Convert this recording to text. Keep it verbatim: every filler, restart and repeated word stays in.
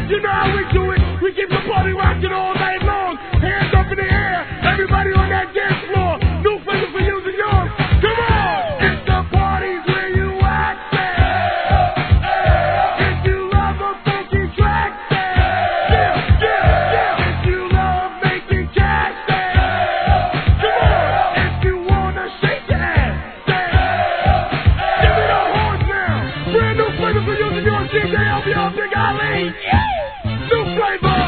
You know how we do it. We keep the party rocking all night long. Hands up in the air. Everybody on that dance floor. New flavor for you and yours. Come on. It's the parties where you at. If you love a funky track, yeah, yeah, yeah. If you love making cash, come on. If you wanna shake your ass, give me the horns now. Brand new flavor for you and yours. D J L B O, Big Ali. New flavor.